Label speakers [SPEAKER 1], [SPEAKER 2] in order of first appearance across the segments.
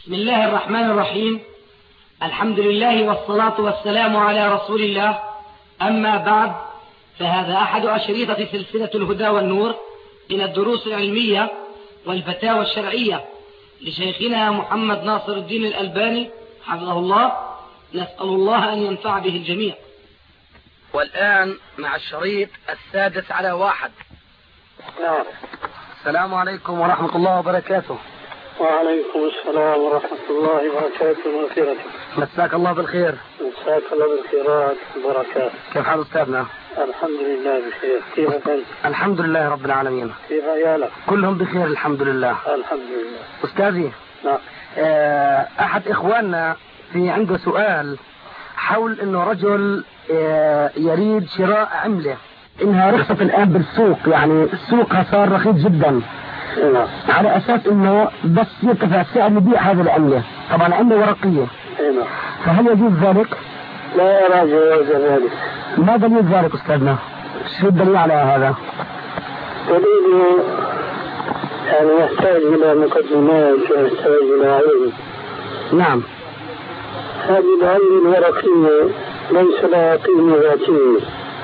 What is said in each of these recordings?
[SPEAKER 1] بسم الله الرحمن الرحيم. الحمد لله والصلاة والسلام على رسول الله. أما بعد، فهذا أحد أشريطة سلسلة الهدى والنور من الدروس العلمية والفتاوى الشرعية لشيخنا محمد ناصر الدين الألباني حفظه الله. نسأل الله أن ينفع به الجميع. والآن مع الشريط 16.
[SPEAKER 2] نعم.
[SPEAKER 1] السلام عليكم ورحمة الله وبركاته.
[SPEAKER 2] وعليكم السلام ورحمة الله وبركاته ومغفرته.
[SPEAKER 1] مساك الله بالخير.
[SPEAKER 2] مساك الله بالخيرات والبركات.
[SPEAKER 1] كيف حال أستاذنا؟
[SPEAKER 2] الحمد لله بخير. كيفك أنت؟
[SPEAKER 1] الحمد لله رب العالمين.
[SPEAKER 2] كيف عيالك؟
[SPEAKER 1] كلهم بخير الحمد لله.
[SPEAKER 2] الحمد لله.
[SPEAKER 1] أستاذي،
[SPEAKER 2] نعم.
[SPEAKER 1] أحد إخواننا عنده سؤال حول إنه رجل يريد شراء عملة إنها رخصت الآن بالسوق، يعني السوق صار رخيص جدا.
[SPEAKER 2] نعم.
[SPEAKER 1] على أساس إنه بس يرتفع السعر يبيع هذه العملة، طبعا عملة ورقية.
[SPEAKER 2] نعم.
[SPEAKER 1] فهل يجوز ذلك؟
[SPEAKER 2] لا أرى جواز ذلك.
[SPEAKER 1] ما دليل ذلك أستاذنا؟ شو الدليل على هذا؟
[SPEAKER 2] دليل يعني يحتاج إلى مقدمات ويحتاج إلى علم.
[SPEAKER 1] نعم.
[SPEAKER 2] هذه العملة الورقية ليس لها قيمة ذاتية،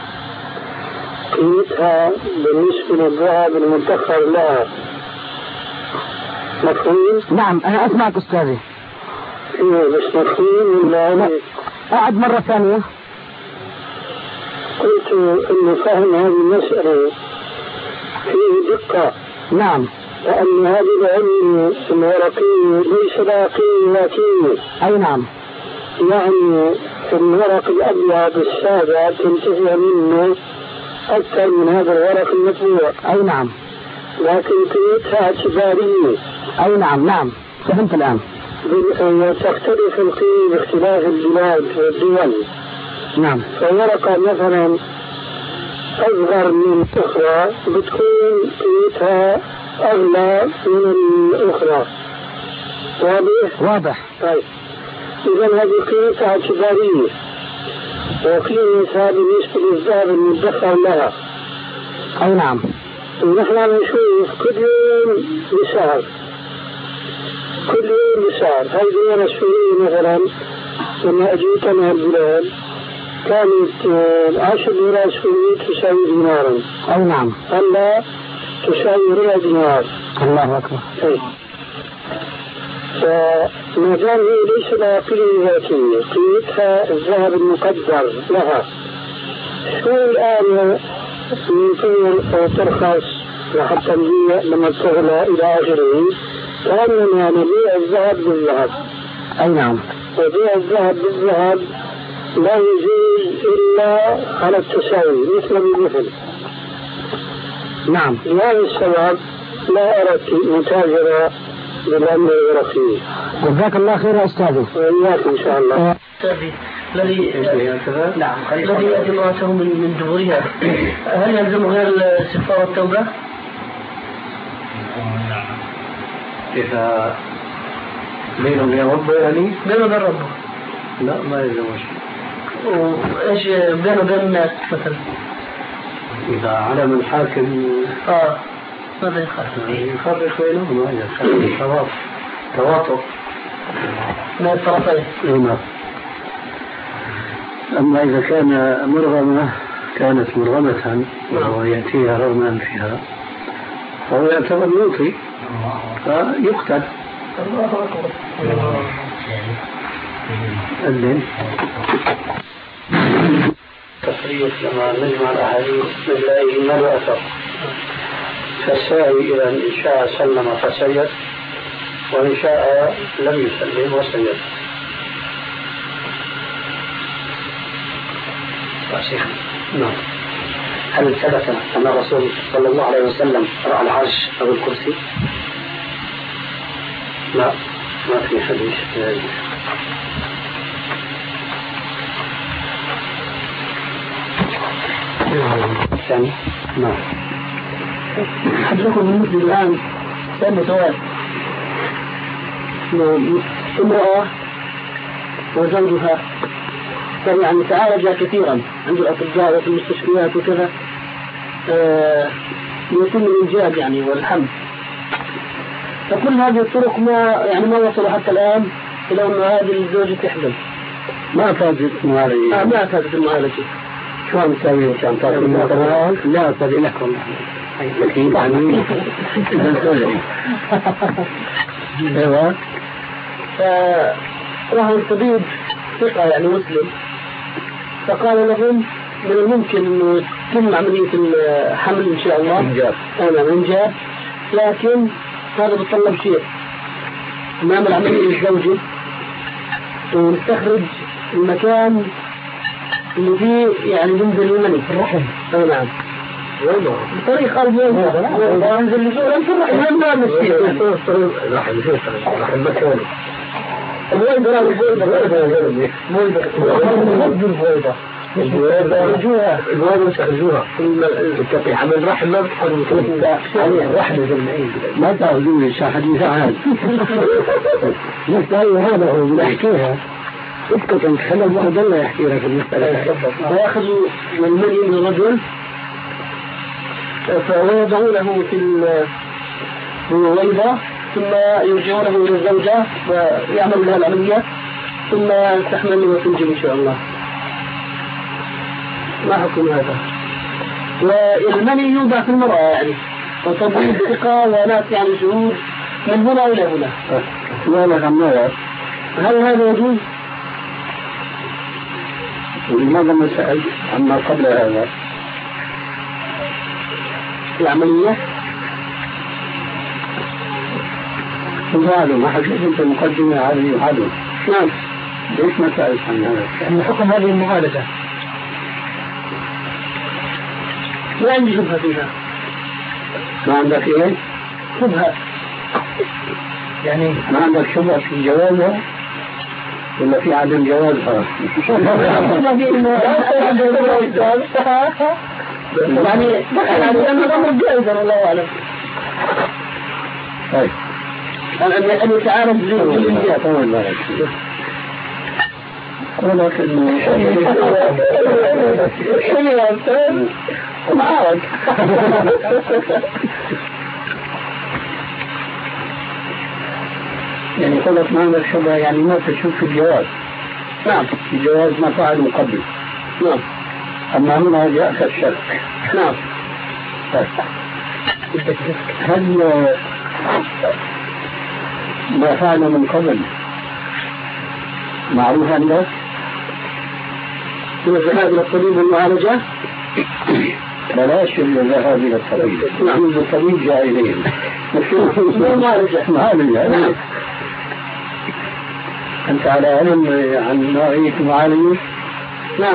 [SPEAKER 2] قيمتها بالنسبة للذهب المدخر لها. مفهوم؟
[SPEAKER 1] نعم أنا أسمعك أستاذي.
[SPEAKER 2] إيه بس مفهوم ولا
[SPEAKER 1] أعد مرة ثانية.
[SPEAKER 2] قلت إن فهم هذه المسألة فيه دقة.
[SPEAKER 1] نعم.
[SPEAKER 2] لأن هذه العلم الورقية ليس لها قيمة ذاتية.
[SPEAKER 1] أي نعم.
[SPEAKER 2] يعني الورق الأبيض السابع تنتفع منه أكثر من هذا الورق المطبوع.
[SPEAKER 1] أي نعم.
[SPEAKER 2] لكن قيمتها اعتبارية.
[SPEAKER 1] أي نعم. نعم فهمت الآن.
[SPEAKER 2] تختلف القيمة باختلاف البلاد والدول.
[SPEAKER 1] نعم.
[SPEAKER 2] فورقة مثلا أصغر من الأخرى بتكون قيمتها أغلى من الأخرى. واضح؟
[SPEAKER 1] واضح.
[SPEAKER 2] طيب إذا هذه قيمتها اعتبارية، وقيمتها بالنسبة للذهب المدخر لها.
[SPEAKER 1] أي نعم.
[SPEAKER 2] ونحن نشوف كل يوم بسعر، كل يوم بسعر. هذه أنا السورية مثلا لما أجيت أنا البلاد كانت 10 ليرات سورية تساوي دينارا.
[SPEAKER 1] أي نعم.
[SPEAKER 2] هلا تساوي ربع دينار.
[SPEAKER 1] الله أكبر.
[SPEAKER 2] فما دام هي ليس لها قيمة ذاتية، قيمتها الذهب المقدر لها، شو الآن يمكن ترخص لحتى نبيع لما تغلى إلى آخره؟ كأننا نبيع الذهب بالذهب.
[SPEAKER 1] أي نعم.
[SPEAKER 2] وبيع الذهب بالذهب لا يجوز إلا على التساوي مثل بمثل.
[SPEAKER 1] نعم.
[SPEAKER 2] لهذا السبب لا أردت متاجرة بالعملة الورقية.
[SPEAKER 1] جزاك الله خير يا أستاذي.
[SPEAKER 2] وإياك إن شاء الله.
[SPEAKER 3] أستاذي الذي يأتي امرأته من دبرها هل يلزمها الاستغفار والتوبة؟
[SPEAKER 2] إذا بينه وبين ربه يعني؟
[SPEAKER 3] بينه وبين ربه.
[SPEAKER 2] لا ما يلزمه شيء.
[SPEAKER 3] وإيش بينه وبين الناس مثلا؟
[SPEAKER 2] إذا علم الحاكم
[SPEAKER 3] ماذا يخالف؟
[SPEAKER 2] يفرق بينهما، يخالف تواطؤ
[SPEAKER 3] من الطرفين.
[SPEAKER 2] نعم. أما إذا كان كانت مرغمة وهو يأتيها رغما فيها فهو يعتبر موطي فيقتل.
[SPEAKER 3] الله أكبر.
[SPEAKER 2] أذن تصريح لما نجمع الأحاديث نلاقيه ما له أثر. فالسائل إن شاء سلم فسيد، وإن شاء لم يسلم وسيد.
[SPEAKER 3] شيخ.
[SPEAKER 2] نعم.
[SPEAKER 3] هل ثبت أن الرسول صلى الله عليه وسلم رأى العرش أو الكرسي؟
[SPEAKER 2] لا ما في حديث.
[SPEAKER 3] ثاني.
[SPEAKER 2] نعم.
[SPEAKER 3] حدثكم بالنسبة الآن سألنا سؤال. امرأة وزوجها يعني تعالج كثيرا عند الأطباء وفي المستشفيات وكذا، يتم الإنجاب يعني والحمل،
[SPEAKER 2] فكل هذه الطرق ما وصلوا حتى الآن إلى أن هذه الزوجة تحمل.
[SPEAKER 3] ما فاتت المعالجة.
[SPEAKER 2] ما فاتت المعالجة.
[SPEAKER 3] شو عم تسوي؟ كان تعطي المعالجة؟ لا أستاذ لك والله. أكيد عني. أيوة.
[SPEAKER 2] فراح الطبيب ثقة يعني مسلم، فقال لهم من الممكن أنه تتم عملية الحمل إن شاء الله. إنجاب. لكن هذا بتطلب شيء، نعمل عملية للزوجة ونستخرج المكان اللي فيه يعني ينزل المني في الرحم. نعم. بطريقة ينزل لزولا في الرحم. لا مشكلة. الرحم مكانه. البويضة يستخرجوها في حمل رحم ما بتحضر رحم ما تعودوا حديث عاد نستعي هذا هو بنحكيها اسكت انت خلى الواحد الله يحكي لك المسألة. فيأخذوا من مني من الرجل فيضعونه في البويضة ثم يرجعونه إلى الزوجة ويعمل لها العملية ثم تحمل وتنجب إن شاء الله. ما حكم هذا؟ والمني يوضع في المرأة يعني وتطبيق ثقة وناس يعني شهود من هنا إلى هنا. هل هذا يجوز؟
[SPEAKER 3] ولماذا ما سأل عما قبل هذا؟
[SPEAKER 2] العملية
[SPEAKER 3] وقالوا ما حكيت انت المقدمة هذه وحده.
[SPEAKER 2] نعم.
[SPEAKER 3] ليش ما سألت عن هذا؟
[SPEAKER 2] من حكم هذه المعالجة ما عندي شبهة فيها.
[SPEAKER 3] ما عندك ايه؟
[SPEAKER 2] شبهة يعني
[SPEAKER 3] ما عندك شبهة في جوازها ولا في عدم جوازها؟
[SPEAKER 2] يعني أنا الأمر جائزا الله أعلم.
[SPEAKER 3] طيب
[SPEAKER 2] أن يتعارض بالإنجاب.
[SPEAKER 3] ولك إنه
[SPEAKER 2] شنو يا أستاذ؟ معارض.
[SPEAKER 3] يعني قلت ما عندك شبه يعني ما تشوف في الجواز.
[SPEAKER 2] نعم.
[SPEAKER 3] الجواز ما فعل مقبل.
[SPEAKER 2] نعم.
[SPEAKER 3] أما هنا جاءك الشك.
[SPEAKER 2] نعم.
[SPEAKER 3] هل ما فعل من قبل معروف عندك؟
[SPEAKER 2] من الذهاب إلى الطبيب والمعالجة؟
[SPEAKER 3] بلاش الذهاب إلى الطبيب. نعم. الطبيب جاهلين. معالجة. أنت على علم عن نوعية المعالجة؟
[SPEAKER 2] نعم.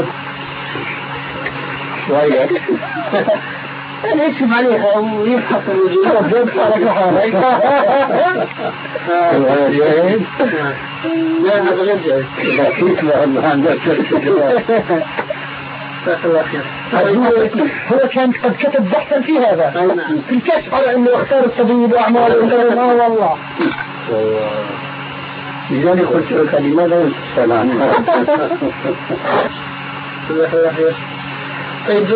[SPEAKER 3] شوية.
[SPEAKER 2] أنا يكشف عليها ويبحث الوجود. لا هذا غير جاهز.
[SPEAKER 3] كيف لأنه عندك
[SPEAKER 2] هو كان قد كتب بحثا في هذا في الكشف على انه اختار الطبيب واعماله والله
[SPEAKER 3] لذلك قلت لك لماذا تسأل عنها؟
[SPEAKER 2] طيب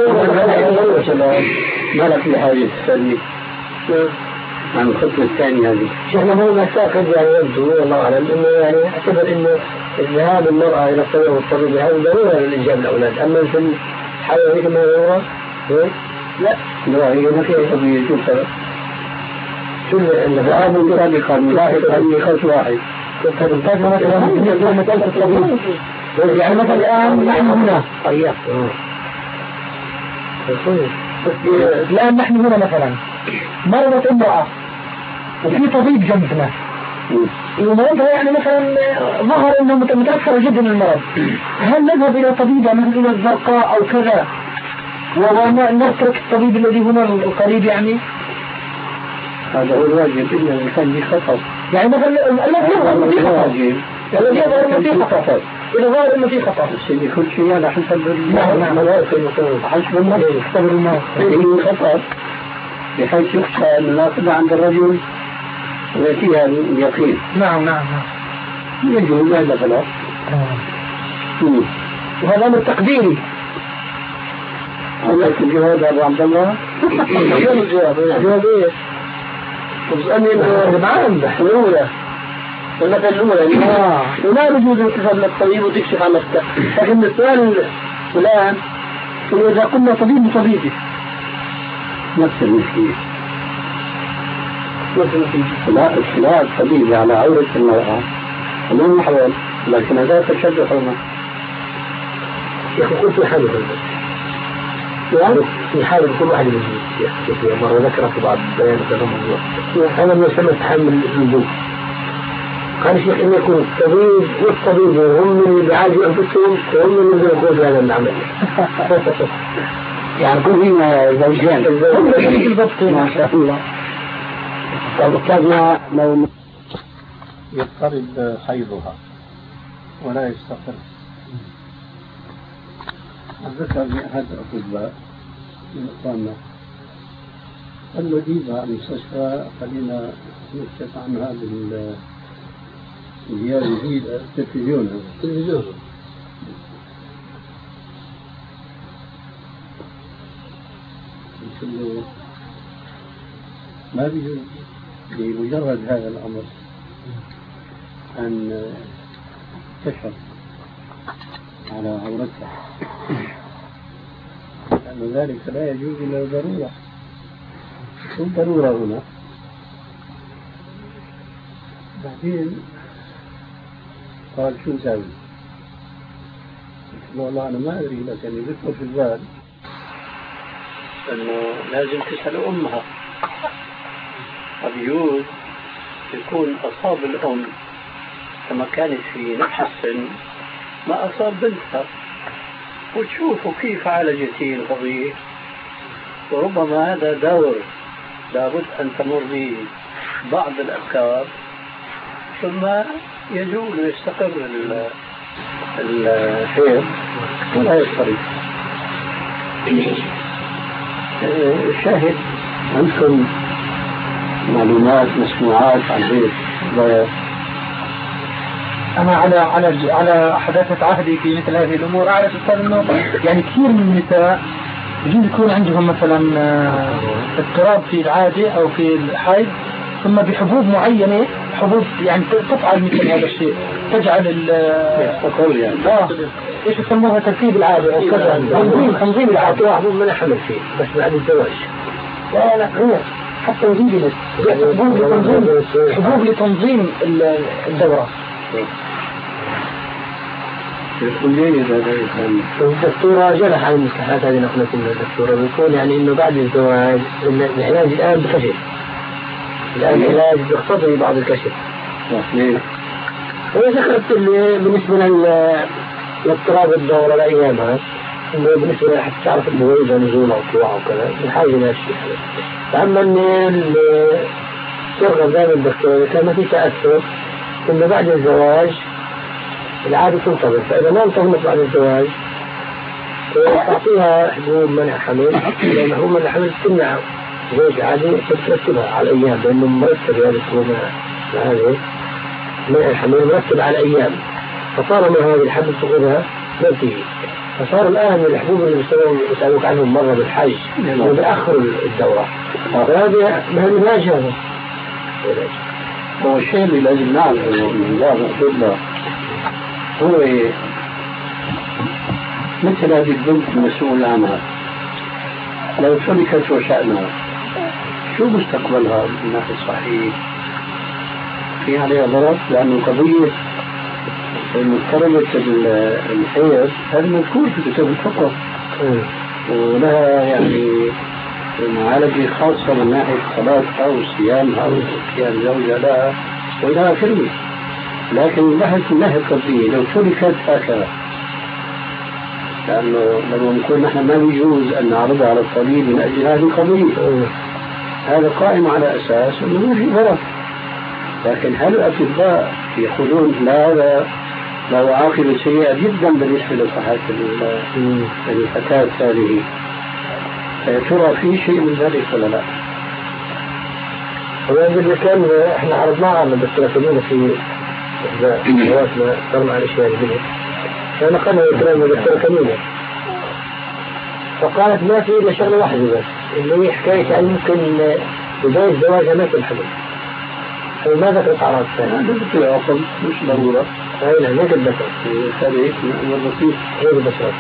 [SPEAKER 3] ما لك في هذه السنة عن الخطوة الثانية هذه؟
[SPEAKER 2] شيخنا هو مساقد يعني يبدو والله أعلم إنه يعني أعتبر إنه ذهاب المرأة إلى الطبيب والطبيب هذا ضرورة للإنجاب الأولاد. أما في الحالة هذه ما ضرورة؟
[SPEAKER 3] لا هي ما فيها طبيب شو السبب؟ شو الذهاب سابقا هذه خط واحد.
[SPEAKER 2] مسألة الطبيب يعني مثلا الآن نحن هنا الآن نحن هنا مثلا مرضت امرأة وفي طبيب جنبنا ومرضها يعني مثلا ظهر انه متأثرة جدا من المرض، هل نذهب الى طبيبة مثل الى الزرقاء او كذا ونترك الطبيب الذي هنا القريب؟ يعني
[SPEAKER 3] هذا هو الواجب إلا إن كان في خطر.
[SPEAKER 2] يعني مثلا الذي يظهر في خطر الذي يظهر انه في خطر إذا ظهر انه في خطر
[SPEAKER 3] كل شيء على حسب حسب النفس يختبر الناس في خطر بحيث يخشى أن الناقضة عند الرجل ويأتيها اليقين.
[SPEAKER 2] نعم
[SPEAKER 3] يجوز هذا خلاص.
[SPEAKER 2] وهذا أمر تقديري.
[SPEAKER 3] هذا الجواب أبو عبد الله.
[SPEAKER 2] شو الجواب؟ الجواب إيه؟
[SPEAKER 3] وبسألني انه معاهم الأولى المثل الأولى ولا يجوز أن تذهب للطبيب وتكشف عن نفسك. لكن السؤال الآن إذا قلنا طبيبي نفس المشكلة لا اطلاع الطبيب على عورة المرأة ومن محول، لكن هذا تشد حرمة. يا أخي قلت حاله في حال كل واحد من مرة ذكرت بعض بيان هذا الموضوع. هذا ما يسمى تحمل الوجوب. قال الشيخ إن يكون الطبيب والطبيب هم اللي بيعالجوا أنفسهم وهم اللي يقوموا بهذا العمل. يعني كل هنا زوجين بالضبط ما شاء الله. فبالتالي لو يضطرب حيضها ولا يستقر. ذكر أحد الأطباء من إخواننا المدينة المستشفى خلينا نكشف عنها بالديار الجديدة التلفزيون ما بيجوز بمجرد هذا الأمر أن تشعر على عورتها، لأن ذلك لا يجوز إلا ضرورة. شو الضرورة هنا؟ بعدين قال شو نسوي؟ والله أنا ما أدري، لكن يذكر في البال أنه لازم تسأل أمها. قد يجوز يكون أصاب الأم كما كانت في نفس السن ما أصاب بنتها، وتشوفوا كيف عالجتي القضية، وربما هذا دور لابد أن تمر به بعض الأفكار ثم يزول ويستقر الحيض ولا يضطرب. الشاهد عندكم معلومات مسموعات عن هيك؟ أنا على حداثة عهدي في مثل هذه الأمور أعرف أستاذ إنه يعني كثير من النساء يجوز يكون عندهم مثلا اضطراب في العادة أو في الحيض، ثم بحبوب معينة، حبوب يعني تفعل مثل هذا الشيء، تجعل ايش يسموها ترتيب العادة أو كذا، تنظيم العادة. واحد من حمل فيه بس بعد الزواج لا هو حتى يزيد حبوب لتنظيم الدورة. الدكتورة جرح عن المصطلحات هذه نقلت لنا الدكتورة بيقول يعني إنه بعد الزواج العلاج الآن بكشف، الآن العلاج بيقتضي بعض الكشف. هو ذكرت بالنسبة لاضطراب الدورة لأيامها إنه بالنسبة لحتى تعرف إنه إذا نزول أو طلوع وكذا الحاجة لا شيء. فأما إن ترغب دائما الدكتورة كان ما في تأثر إنه بعد الزواج العادة تنتظر، فإذا ما انتظمت بعد الزواج تعطيها حبوب منع حمل، لأن حبوب منع حمل تمنع زوج عادي ترتبها على الأيام، لأنه مرتب هذه الحبوب هذه منع الحمل مرتب على الأيام، فطالما هذه الحبوب تأخذها ما بتيجي. فصار الآن الحبوب اللي يسألوك عنهم مرة بالحج لأنه بأخر الدورة، فهذا العلاج هذا هو الشيء اللي لازم نعرفه من الله هو مثل هذه البنت المسؤول عنها لو تركت وشأنها شو مستقبلها من الناحية الصحية؟ في عليها ضرر، لأن قضية مضطربة الحيض هذا مذكور في كتاب الفقه ولها يعني معالجة خاصة من ناحية صلاتها وصيامها وصيام زوجها لها وإلى آخره. لكن من ناحية القضية لو تركت هكذا، لأنه لما نقول نحن ما يجوز أن نعرضها على الطبيب من أجل هذه القضية، هذا قائم على أساس أنه ما في ضرر. لكن هل الأطباء يقولون لا هذا له عاقبة سيئة جدا بالنسبة لصحة الفتاة هذه؟ ترى في شيء من ذلك ولا لا؟ هو اللي كان احنا عرضناه على الدكتورة كمينة في جواتنا صرنا على الاشياء الجديدة، فنقلنا الكلام الدكتورة كمينة فقالت ما في إلا شغلة واحدة بس اللي هي حكاية أن ممكن بداية زواجها ما تنحمل،
[SPEAKER 2] ما ذكرت أعراض ثانية؟
[SPEAKER 3] هذا ذكر عقل مش ضرورة.
[SPEAKER 2] لا ما قد ذكرت.
[SPEAKER 3] هذا هيك أمر بسيط.
[SPEAKER 2] غير بسيط.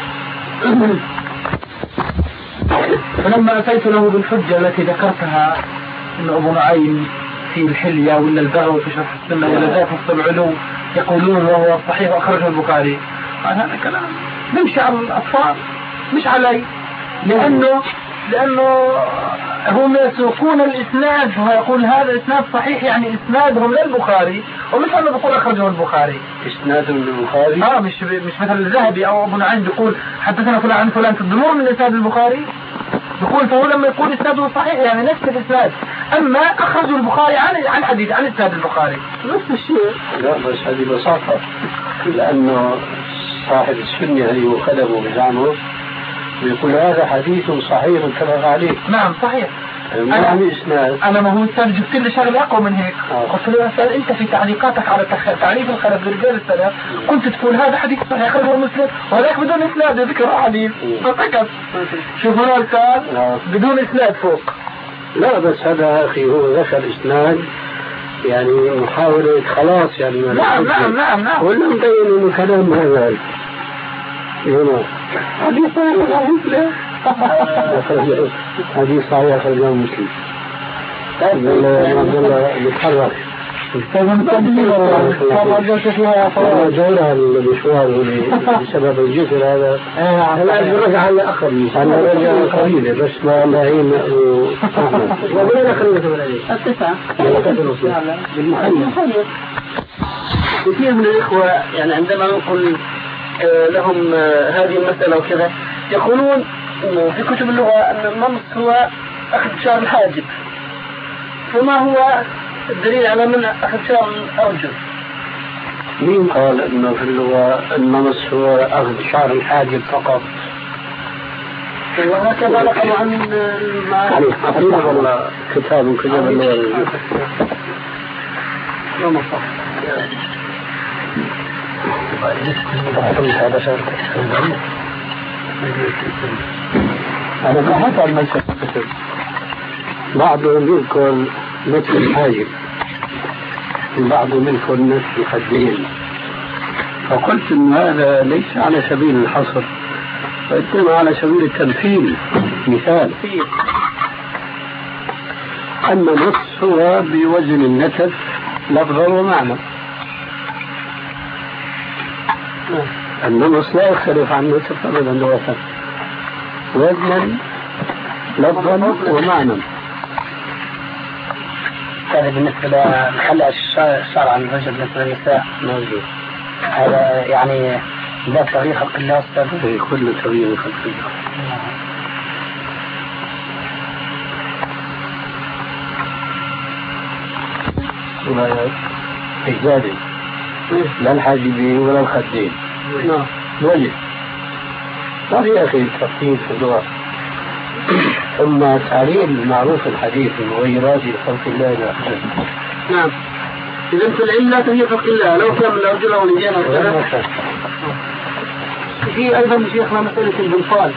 [SPEAKER 4] فلما أتيت له بالحجة التي ذكرتها أن أبو نعيم في الحلية ولا البغوي في شرح السنة ولا ذات نص العلو يقولون وهو صحيح وأخرجه البخاري، قال هذا كلام نمشي على الأطفال مش علي، لأنه هم يسوقون الإسناد، هو يقول هذا إسناد صحيح يعني إسنادهم للبخاري، ومش أنه بيقول أخرجه البخاري
[SPEAKER 3] إسنادهم للبخاري.
[SPEAKER 4] مش مثل الذهبي أو أبو نعيم بيقول حدثنا فلان عن فلان في الضمور من إسناد البخاري، يقول فهو لما يقول إسناده صحيح يعني نفس الإسناد، أما أخرجه البخاري عن حديث عن إسناد البخاري نفس الشيء.
[SPEAKER 3] لا بس هذه بساطة، لأنه صاحب السنة اللي هو خدمه بزعمه بيقول هذا حديث صحيح متفق عليه.
[SPEAKER 4] نعم صحيح. أنا ما هو إنسان جبت لي شغلة أقوى من هيك. قلت له يا أستاذ أنت في تعليقاتك على تعريف الخلف للرجال الثلاث كنت تقول هذا حديث صحيح أخرجه مسلم وهذاك بدون إسناد ذكر حديث فسكت. شوف هنا الأستاذ بدون إسناد فوق.
[SPEAKER 3] لا بس هذا أخي هو ذكر إسناد يعني محاولة خلاص يعني.
[SPEAKER 4] نعم
[SPEAKER 3] ولا مبين إنه كلام هذا حديث صحيح مسلم. حديث صحيح أخرجه مسلم. والله بيتحرك. جولها المشوار بسبب الجسر هذا. هلا برجع على آخر. أنا رجع قليلة بس ما معين وأحمد. وين آخر
[SPEAKER 4] التسعة.
[SPEAKER 3] بالمخيم.
[SPEAKER 4] كثير من الإخوة يعني عندما نقول لهم هذه المسألة وكذا يقولون إنه في كتب اللغة أن النمط هو أخذ شعر الحاجب، فما هو الدليل على من أخذ شعر الأرجل؟
[SPEAKER 3] مين قال إنه في اللغة النمص هو أخذ شعر الحاجب فقط؟
[SPEAKER 4] وهكذا نقلوا عن
[SPEAKER 3] حقيقة والله كتاب كتاب اللغة. أنا بحث عن المنشأ بعضهم يذكر مثل الحاجب وبعضهم يذكر مثل الخدين، فقلت إن هذا ليس على سبيل الحصر وإنما على سبيل التمثيل مثال. أما النص هو بوزن النتف لفظا ومعنى. النص لا يختلف عن النتف أبدا لغة، وزنا لفظا ومعنى.
[SPEAKER 4] هذا بالنسبة لخلع الشعر عن الرجل بالنسبة للنساء
[SPEAKER 3] موجود.
[SPEAKER 4] هذا يعني ده تغيير خلق الله أستاذ؟
[SPEAKER 3] كل تغيير خلق الله. ولا إجزالي لا الحاجبين ولا الخدين. وجه ما في أخي تفصيل في اللغة. ثم تعليل معروف الحديث المغيرات لخلق الله إلى آخره.
[SPEAKER 4] نعم. إذا في العلم لا تغيير خلق الله لو كان من الأرجل أو اليدين أو كذا. في أيضا شيخنا مسألة البنطال.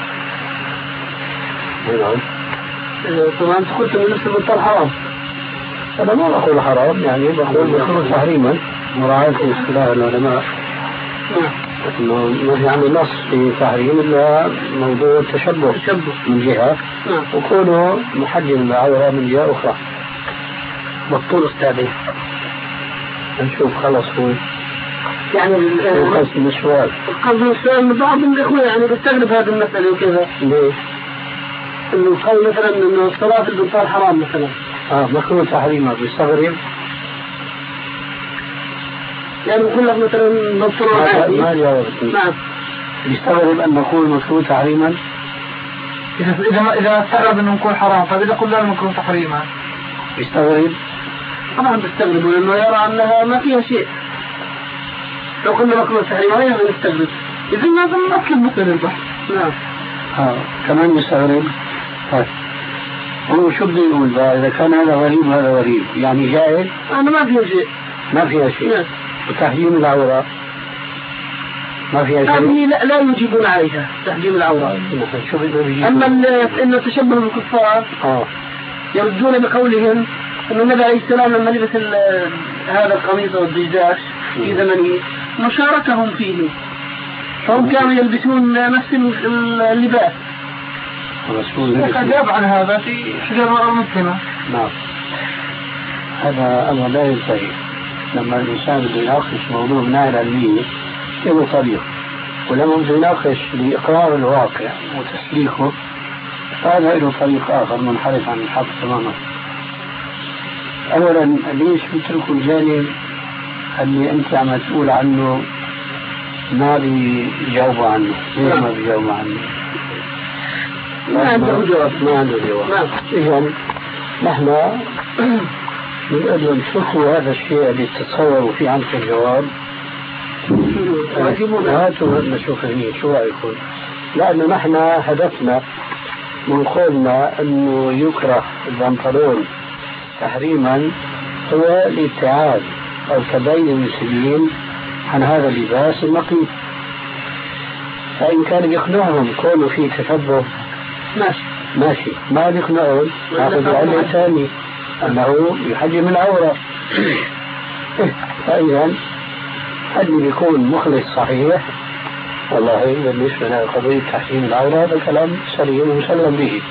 [SPEAKER 3] نعم.
[SPEAKER 4] طبعا أنت قلت من نفس البنطال حرام.
[SPEAKER 3] أنا ما بقول حرام يعني بقول مكروه تحريما مراعاة اصطلاح العلماء. إنه ما يعني نص في تحريم إلا موضوع التشبه من جهة وكونه محجم العورة من جهة أخرى.
[SPEAKER 4] مقتول أستاذي.
[SPEAKER 3] نشوف خلص هو
[SPEAKER 4] يعني
[SPEAKER 3] القصد من السؤال.
[SPEAKER 4] القصد من السؤال من بعض الإخوة يعني بيستغرب هذه المسألة وكذا.
[SPEAKER 3] ليه؟
[SPEAKER 4] إنه قال مثلا إنه الصلاة في البنطال حرام مثلا.
[SPEAKER 3] مكروه تحريما بيستغرب.
[SPEAKER 4] يعني بقول لك مثلا بنطلون عادي.
[SPEAKER 3] ما جاوبتني.
[SPEAKER 4] نعم.
[SPEAKER 3] بيستغرب أن نقول مكروه تحريما.
[SPEAKER 4] إذا استغرب إنه يكون حرام فإذا قلنا مكروه تحريما.
[SPEAKER 3] بيستغرب.
[SPEAKER 4] طبعا بيستغرب لأنه يرى أنها ما فيها شيء. لو قلنا مكروه تحريما أيضا بيستغرب. إذا لازم نطلب مثل البحث. نعم.
[SPEAKER 3] كمان بيستغرب. هو شو بده يقول بقى إذا كان هذا غريب وهذا غريب يعني جائز؟
[SPEAKER 4] أنا ما فيها شيء.
[SPEAKER 3] ما فيها شيء.
[SPEAKER 4] نعم.
[SPEAKER 3] وتحجيم العورة ما فيها شيء.
[SPEAKER 4] هذه لا يجيبون عليها تحجيم العورة.
[SPEAKER 3] شو بده يجيبون؟
[SPEAKER 4] أما إن تشبه بالكفار يردون بقولهم أن النبي عليه السلام لما لبس هذا القميص والدجاج في زمنه مشاركهم فيه، فهم كانوا يلبسون نفس اللباس. أجاب عن هذا في حجر المسلمة.
[SPEAKER 3] نعم. هذا أمر لا ينتهي. لما الإنسان بده يناقش موضوع من ناحية علمية له طريق، ولما بده يناقش لإقرار الواقع وتسليخه فهذا له طريق آخر منحرف عن الحق تماما. أولا ليش بتركوا الجانب اللي أنت عم تقول عنه ما بيجاوبوا عنه؟ ليش ما بيجاوبوا عنه؟ ما عنده جواب. إذن نحن نريد أن تشوفوا هذا الشيء اللي تتصوروا فيه عنك الجواب، هاتوا نشوف فيه شو رأيكم. لأنه نحن هدفنا من قولنا أنه يكره البنطلون تحريما هو الابتعاد أو تبين المسلمين عن هذا اللباس النقي. فإن كان يقنعهم كونه فيه تشبه ماشي، ما يقنعهم ناخذ علة ثاني أنه يحجم العورة. فإذا اللي بيكون مخلص صحيح والله بالنسبة لقضية تحجيم العورة هذا كلام سليم ومسلم به.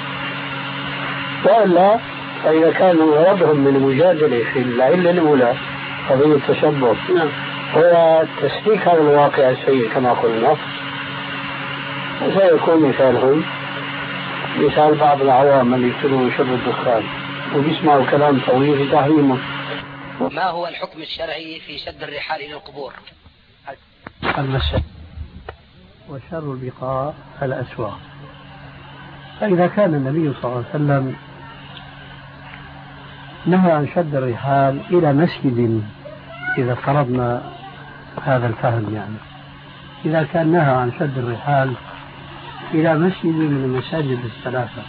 [SPEAKER 3] وإلا فإذا كان غرضهم من المجادلة في العلة الأولى قضية التشبه هو تسليك هذا الواقع السيء كما قلنا، سيكون مثالهم مثال بعض العوام اللي يشربوا الدخان وبيسمعوا كلام طويل في تحريمه.
[SPEAKER 1] ما هو الحكم الشرعي في شد الرحال إلى القبور؟
[SPEAKER 3] المسجد وشر البقاع الأسواق. فإذا كان النبي صلى الله عليه وسلم نهى عن شد الرحال إلى مسجد، إذا فرضنا هذا الفهم يعني، إذا كان نهى عن شد الرحال إلى مسجد من المساجد الثلاثة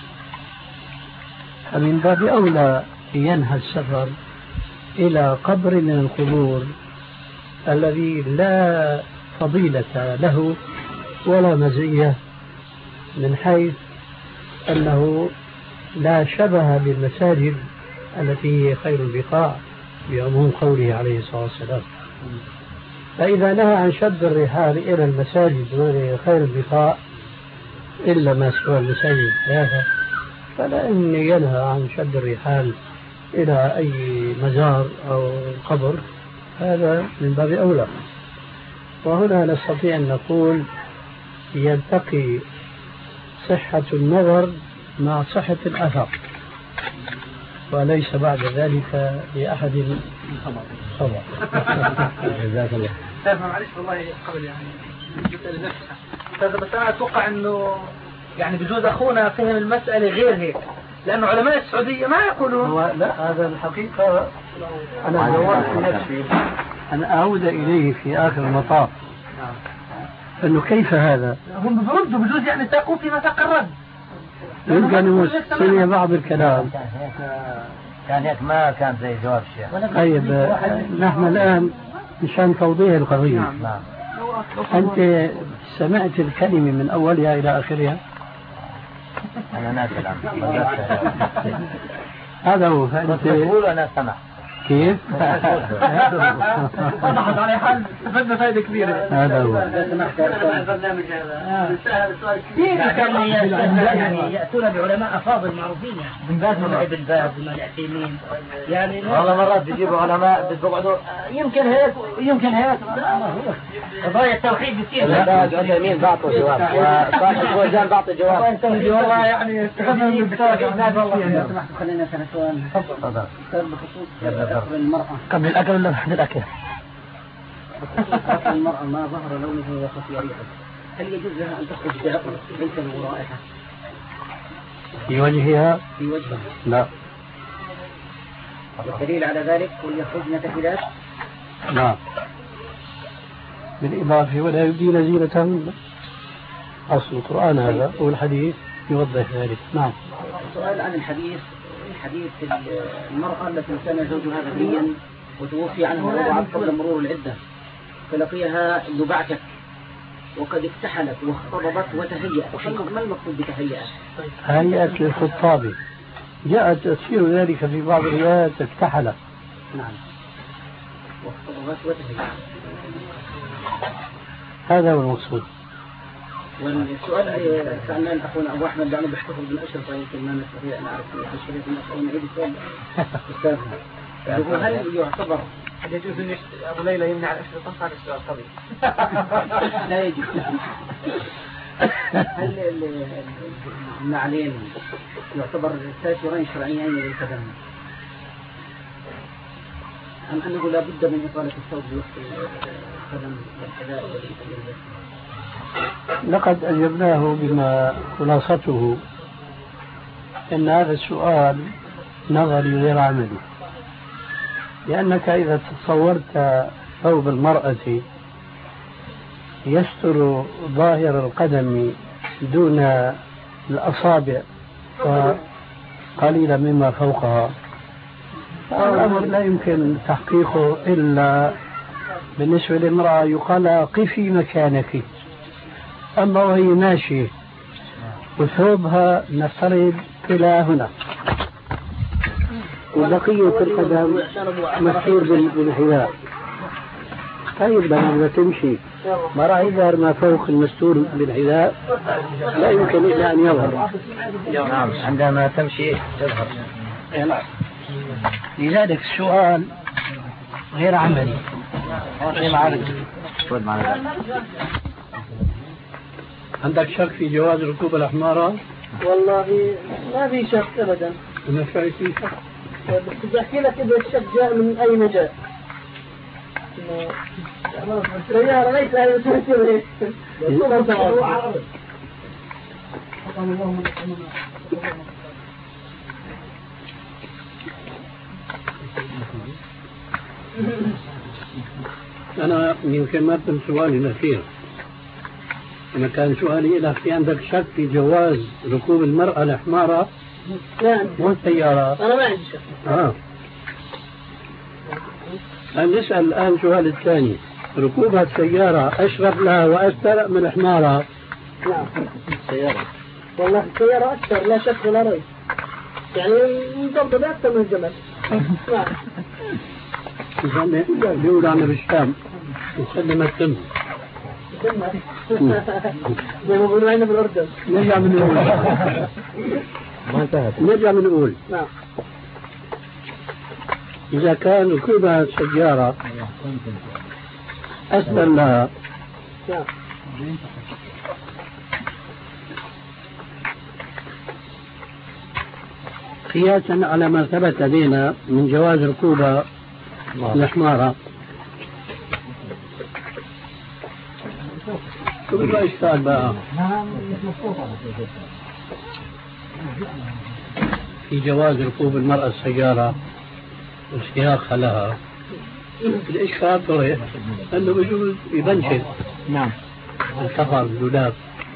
[SPEAKER 3] فمن باب أولى ينهى السفر إلى قبر من القبور الذي لا فضيلة له ولا مزية، من حيث أنه لا شبه بالمساجد التي هي خير البقاع بعموم قوله عليه الصلاة والسلام. فإذا نهى عن شد الرحال إلى المساجد وهي خير البقاع إلا ما سوى المساجد الثلاثة، فلا أن ينهى عن شد الرحال إلى أي مزار أو قبر، هذا من باب أولى. وهنا نستطيع أن نقول يلتقي صحة النظر مع صحة الأثر، وليس بعد ذلك لأحد خبر. جزاك الله.
[SPEAKER 4] معلش والله قبل يعني بس أنا أتوقع أنه يعني بجوز أخونا فهم المسألة غير هيك، لأنه علماء السعودية ما يقولون.
[SPEAKER 3] لا هذا الحقيقة أنا دورت في نفسي أن أعود إليه في آخر المطاف أنه كيف هذا
[SPEAKER 4] هم بردوا بجوز يعني تقوا فيما تقرد،
[SPEAKER 3] يمكن سمع بعض الكلام
[SPEAKER 1] كان هيك ما كان زي جواب الشيخ.
[SPEAKER 3] طيب نحن الآن مشان توضيح القضية.
[SPEAKER 1] نعم.
[SPEAKER 3] أنت سمعت الكلمة من أولها إلى آخرها؟
[SPEAKER 1] أنا ناسي
[SPEAKER 3] هذا هو. فأنت
[SPEAKER 1] تقول أنا سمع
[SPEAKER 3] كيف؟
[SPEAKER 4] وضحت على حال استفدنا فائدة كبيرة.
[SPEAKER 3] هذا هو.
[SPEAKER 1] يعني يأتون بعلماء أفاضل معروفين يعني بن باز وابن باز والعثيمين يعني والله مرات بيجيبوا علماء بيقعدوا يمكن هيك ويمكن هيك قضايا التوحيد بتصير. باز والعثيمين بعطوا جواب وصاحب الوزان بعطوا جواب. والله يعني استفدنا من والله. خلينا سنة سؤال. تفضل. بخصوص المرأة
[SPEAKER 3] قبل الأكل ولا بعد الأكل؟
[SPEAKER 1] المرأة ما ظهر لونه وخفي ريحه، هل يجوز لها أن تخرج بعطر ليس له رائحة
[SPEAKER 3] في وجهها؟
[SPEAKER 1] في وجهها؟
[SPEAKER 3] لا.
[SPEAKER 1] والدليل على ذلك وليخرجن تفلات؟
[SPEAKER 3] نعم. بالإضافة ولا يبدين زينتهن، أصل القرآن هذا والحديث يوضح ذلك. نعم.
[SPEAKER 1] سؤال عن الحديث المرأة التي كان زوجها غنيا وتوفي عنها وضعت قبل مرور العدة فلقيها لبعتك وقد اكتحلت واختضبت وتهيأت، ما المقصود بتهيأت؟
[SPEAKER 3] هيئت للخطاب جاء تفسير ذلك في بعض الروايات اكتحل.
[SPEAKER 1] نعم.
[SPEAKER 3] هذا هو المقصود.
[SPEAKER 1] والسؤال اللي سألنا أخونا أبو أحمد لأنه بيحتفظ بالأشرطة يمكن ما نستطيع نعرف في شريط الناس أو نعيد السؤال أستاذنا. يقول هل يعتبر هل يجوز أن أبو ليلى يمنع الأشرطة؟ هذا السؤال طبيعي. لا يجوز. هل النعلين يعتبر ساترين شرعيين للقدم أم أنه لا بد من إطالة الثوب بوقت القدم والحذاء والإنسان؟
[SPEAKER 3] لقد أجبناه بما خلاصته أن هذا السؤال نظري غير عملي، لأنك إذا تصورت ثوب المرأة يستر ظاهر القدم دون الأصابع وقليلا مما فوقها، الأمر لا يمكن تحقيقه إلا بالنسبة للمرأة يقال قفي مكانك. أما وهي ماشية وثوبها نفترض إلى هنا وبقية القدم مستور بالحذاء، طيب لما تمشي ما راح يظهر ما فوق المستور بالحذاء، لا يمكن إلا أن يظهر.
[SPEAKER 1] نعم عندما تمشي تظهر.
[SPEAKER 3] لذلك السؤال غير عملي. عندك شك في جواز ركوب الأحمار؟
[SPEAKER 2] والله ما في شك أبدا.
[SPEAKER 3] ما في شك.
[SPEAKER 2] بس بحكي لك إذا الشك جاء من أين جاء. السيارة ليس هي تفسير
[SPEAKER 3] أنا يمكن ما كان سؤالي الأخير، أنا كان سؤالي إذا في عندك شك في جواز ركوب المرأة الحمارة مو السيارة.
[SPEAKER 2] أنا ما عندي شك.
[SPEAKER 3] نسأل الآن السؤال الثاني، ركوب السيارة أشرف لها وأستر من الحمارة؟
[SPEAKER 2] نعم. السيارة والله السيارة أكثر لا شك ولا ريب، يعني مضبط أكثر من الجمل.
[SPEAKER 3] نعم. بيقول عنا بالشام وسلم التم.
[SPEAKER 2] زي ما بيقولوا عندنا بالأردن.
[SPEAKER 3] نرجع من الأول.
[SPEAKER 2] ما انتهت.
[SPEAKER 3] نرجع من الأول.
[SPEAKER 2] نعم.
[SPEAKER 3] إذا كان ركوبها السيارة أسهل لها قياسا على ما ثبت لدينا من جواز ركوب الحمارة، كل إشكال بقى في جواز ركوب المرأة السيارة واشتياقها لها. الإشكال طريق أنه بيجوز يبنشل.
[SPEAKER 1] نعم.
[SPEAKER 3] الكفر الدولاب.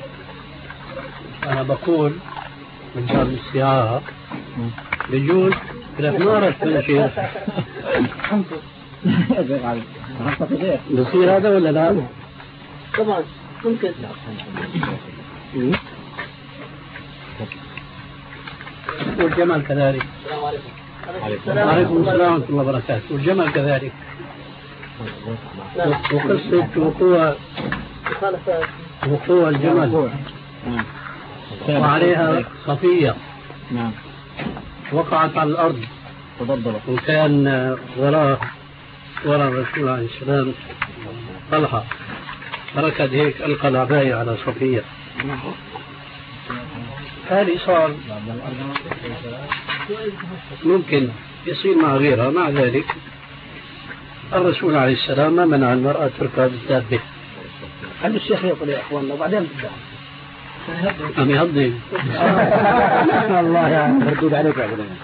[SPEAKER 3] أنا بقول من باب الاستعارة بيجوز الحمارة تبنشل. بصير هذا ولا لا؟
[SPEAKER 2] طبعا ممكن.
[SPEAKER 3] والجمل كذلك. وعليكم السلام ورحمة الله وبركاته. والجمل كذلك. وقصة وقوع الجمل وعليها صفية وقعت على الأرض وكان وراء الرسول عليه السلام طلحة فركض هيك ألقى العباية على صفية. هذه صار ممكن يصير مع غيرها. مع ذلك الرسول عليه السلام ما منع المرأة تركب الدابة.
[SPEAKER 2] خلي الشيخ يقول يا اخواننا وبعدين
[SPEAKER 3] أم يهضم.
[SPEAKER 2] الله يعني مردود عليك يا ابو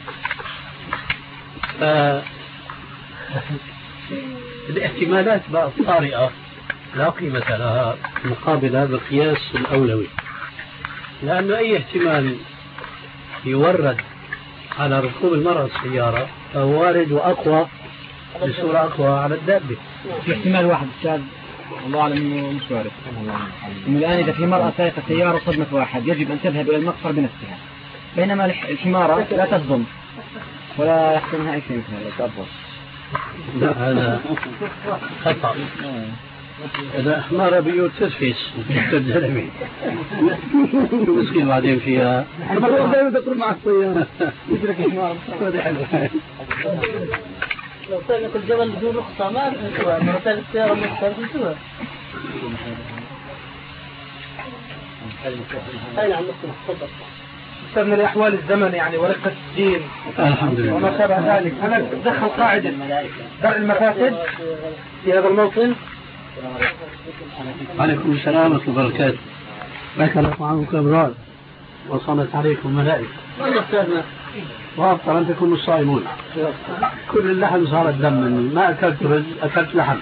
[SPEAKER 3] الاحتمالات بقى الطارئة لا قيمة لها مقابل هذا القياس الأولوي، لأنه أي احتمال يورد على ركوب المرأة السيارة فهو وارد وأقوى بصورة أقوى على الدابة.
[SPEAKER 1] في احتمال واحد أستاذ الله أعلم إنه مش وارد، إنه الآن إذا في مرأة سائقة سيارة صدمت واحد يجب أن تذهب إلى المقصر بنفسها بينما الحمارة لا تصدم ولا يحصل منها أي شيء مثل هذا.
[SPEAKER 3] لا هذا خطأ. إذا حمارة بيوت ترفيس تدرمي مسكين بعدين فيها
[SPEAKER 4] دائما تقرب مع السيارة يدرك حمار.
[SPEAKER 5] لو سابق الجبل بدون رخصة ما أنتوا مرتين السيارة مختلفة. أين عم نصل
[SPEAKER 4] من الأحوال الزمن يعني ورقة الدين
[SPEAKER 3] الحمد لله
[SPEAKER 4] وما شابه ذلك. أنا أدخل قاعدة درء المفاسد في هذا الموطن.
[SPEAKER 3] عليكم السلام ورحمة الله وبركاته. لك عنكم أبرار وصلت عليكم ملائكة وأفطر أن تكونوا الصائمون. كل اللحم صار الدم مني، ما أكلت رز أكلت لحم.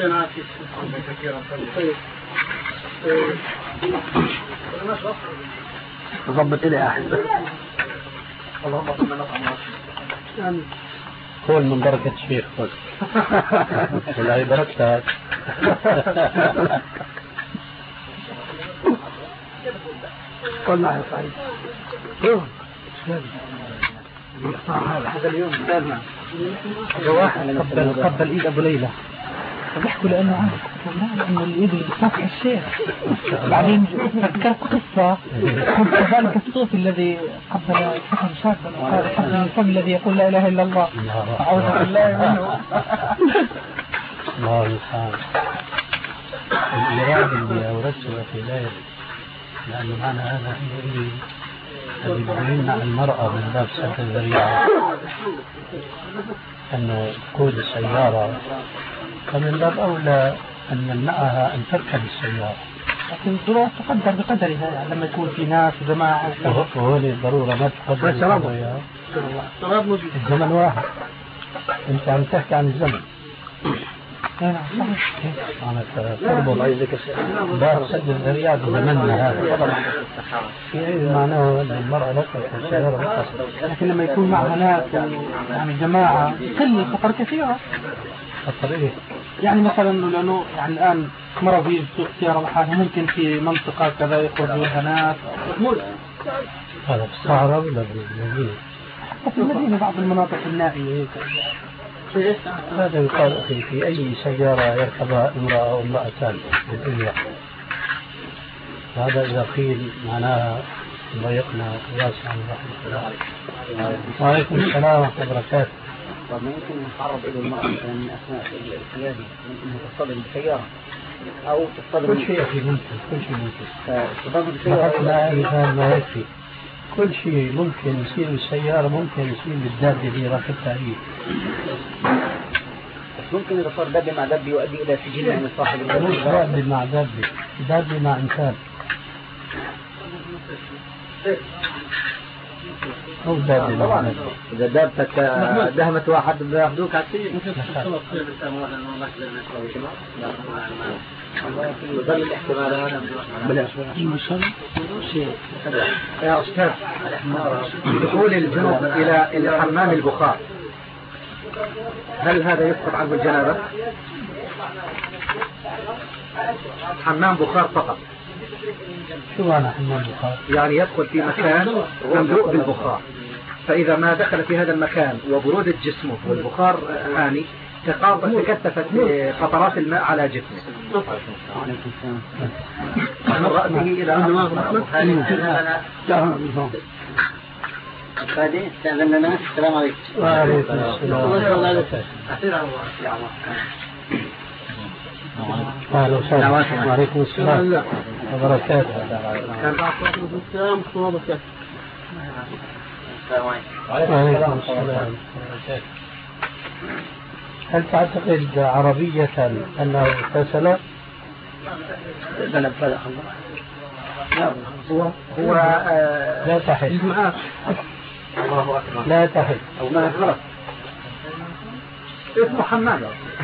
[SPEAKER 3] ضبط إلي أحد. اللهم صل على كل من بركة الشيخ خذ. والله بركتك. والله يا سعيد. هذا اليوم سالنا. واحد قبل إيد أبو ليلى.
[SPEAKER 5] بيحكوا لأنه عارف إنه الإيد اللي بتصافح الشيخ. بعدين فكرت قصة كنت ذلك الصوت الذي قبل سكن شابا وقال قبل الفم الذي يقول لا إله إلا الله. أعوذ بالله منه.
[SPEAKER 3] الله المستعان. الإرادة اللي أوردتها في ذلك لأنه معنى هذا اللي يمنع المرأة من باب سد الذريعة أنه تقود السيارة، فمن باب أولى أن نمنعها أن تركب السيارة.
[SPEAKER 5] لكن الظروف تقدر بقدرها يعني لما يكون في ناس وجماعة
[SPEAKER 3] وهو الضرورة ما تقدر السيارة. الزمن واحد. أنت عم تحكي عن الزمن. تربط باب سد الذريعة بزمننا هذا. في معناه أن المرأة لا تركب السيارة،
[SPEAKER 5] لكن لما يكون معها ناس يعني جماعة تقل الخطر كثيرة.
[SPEAKER 3] الطريق
[SPEAKER 5] يعني مثلا لأنه يعني الآن مرة في سوق سيارة لحالها ممكن في منطقة كذا يخرجوا لها ناس.
[SPEAKER 3] هذا في الصحراء ولا بالمدينة؟
[SPEAKER 5] في المدينة بعض المناطق النائية هيك.
[SPEAKER 3] هذا يقال أخي في أي سيارة يركبها امرأة أو امرأتان بالأولى. هذا إذا قيل معناها ضيقنا واسعا رحمة الله. وعليكم السلام ورحمة الله وبركاته.
[SPEAKER 1] طب ما يمكن نتعرض إلى المرأة مثلا من أثناء القيادة ممكن تصطدم بالسيارة أو تصطدم
[SPEAKER 3] كل شيء ممكن، كل شيء ممكن.
[SPEAKER 1] تصطدم بالسيارة.
[SPEAKER 3] لا مثال ما يكفي. كل شيء ممكن يصير بالسيارة، ممكن يصير بالدابة اللي راكبتها هي.
[SPEAKER 1] بس ممكن إذا صار دابة مع دابة يؤدي إلى سجن من صاحب الدابة.
[SPEAKER 3] مش دابة مع دابة، دابة مع إنسان. أو دابة مع دابة.
[SPEAKER 1] إذا دابتك دهمت واحد بياخذوك على السجن. يظل الاحتمال هذا يا أستاذ. دخول الجنوب إلى حمام البخار هل هذا يسقط عنه الجنابة؟ حمام بخار فقط.
[SPEAKER 3] شو معنى حمام بخار؟
[SPEAKER 1] يعني يدخل في مكان مملوء بالبخار، فإذا ما دخل في هذا المكان وبرودة جسمه والبخار هاني تكثفت قطرات الماء على جسمه. من رأسه إلى السلام عليكم.
[SPEAKER 3] وعليكم السلام. أهلا وسهلا. وعليكم السلام وبركاته. وعليكم السلام. هل تعتقد عربية أنه اغتسل؟
[SPEAKER 1] هو
[SPEAKER 3] لا تحل.
[SPEAKER 1] الله أكبر.
[SPEAKER 3] لا تحل.
[SPEAKER 1] أو ما غلط. اسمه حمام.